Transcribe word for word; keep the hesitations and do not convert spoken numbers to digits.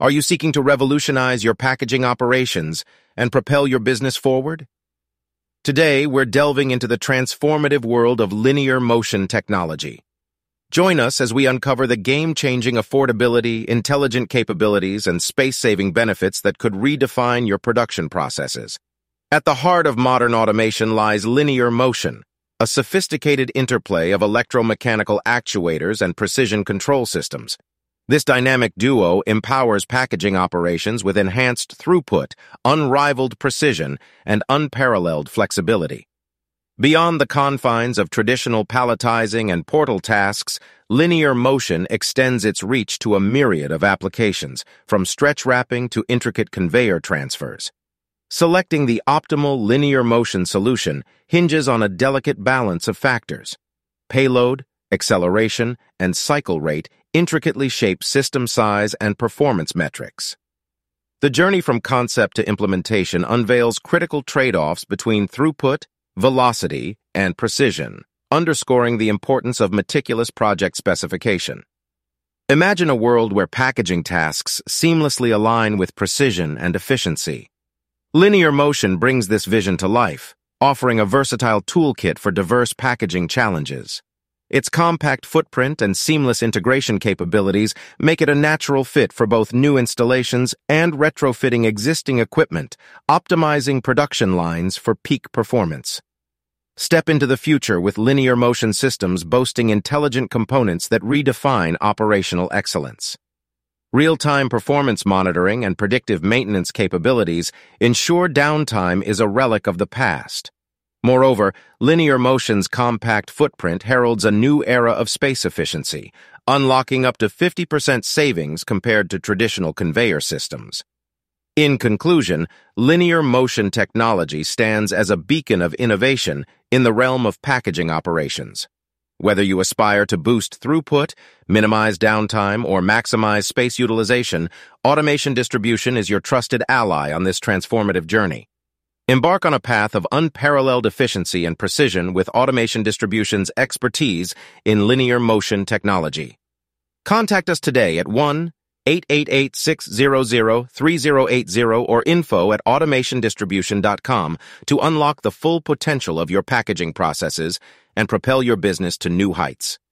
Are you seeking to revolutionize your packaging operations and propel your business forward? Today, we're delving into the transformative world of linear motion technology. Join us as we uncover the game-changing affordability, intelligent capabilities, and space-saving benefits that could redefine your production processes. At the heart of modern automation lies linear motion, a sophisticated interplay of electromechanical actuators and precision control systems. This dynamic duo empowers packaging operations with enhanced throughput, unrivaled precision, and unparalleled flexibility. Beyond the confines of traditional palletizing and portal tasks, linear motion extends its reach to a myriad of applications, from stretch wrapping to intricate conveyor transfers. Selecting the optimal linear motion solution hinges on a delicate balance of factors. Payload, acceleration, and cycle rate intricately shape system size and performance metrics. The journey from concept to implementation unveils critical trade-offs between throughput, velocity, and precision, underscoring the importance of meticulous project specification. Imagine a world where packaging tasks seamlessly align with precision and efficiency. Linear motion brings this vision to life, offering a versatile toolkit for diverse packaging challenges. Its compact footprint and seamless integration capabilities make it a natural fit for both new installations and retrofitting existing equipment, optimizing production lines for peak performance. Step into the future with linear motion systems boasting intelligent components that redefine operational excellence. Real-time performance monitoring and predictive maintenance capabilities ensure downtime is a relic of the past. Moreover, linear motion's compact footprint heralds a new era of space efficiency, unlocking up to fifty percent savings compared to traditional conveyor systems. In conclusion, linear motion technology stands as a beacon of innovation in the realm of packaging operations. Whether you aspire to boost throughput, minimize downtime, or maximize space utilization, Automation Distribution is your trusted ally on this transformative journey. Embark on a path of unparalleled efficiency and precision with Automation Distribution's expertise in linear motion technology. Contact us today at one eight eight eight, six hundred, three zero eight zero or info at automation distribution dot com to unlock the full potential of your packaging processes and propel your business to new heights.